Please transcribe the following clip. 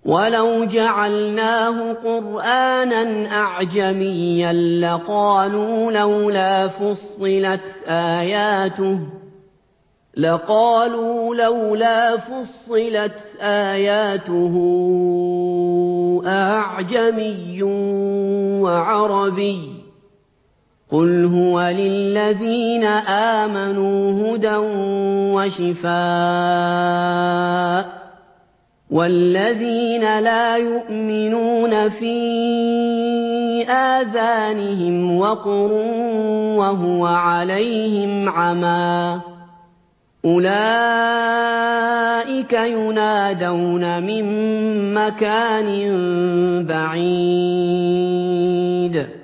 وَلَوْ جَعَلْنَاهُ قُرْآنًا أَعْجَمِيًّا لَّقَالُوا لَوْلَا فُصِّلَتْ آيَاتُهُ أَأَعْجَمِيٌّ وَعَرَبِيٌّ ۗ قُلْ هُوَ لِلَّذِينَ آمَنُوا هُدًى وَشِفَاءٌ ۖ وَالَّذِينَ لَا يُؤْمِنُونَ فِي آذَانِهِمْ وَقْرٌ وَهُوَ عَلَيْهِمْ عَمًى ۚ أُولَٰئِكَ يُنَادَوْنَ مِن مَّكَانٍ بَعِيدٍ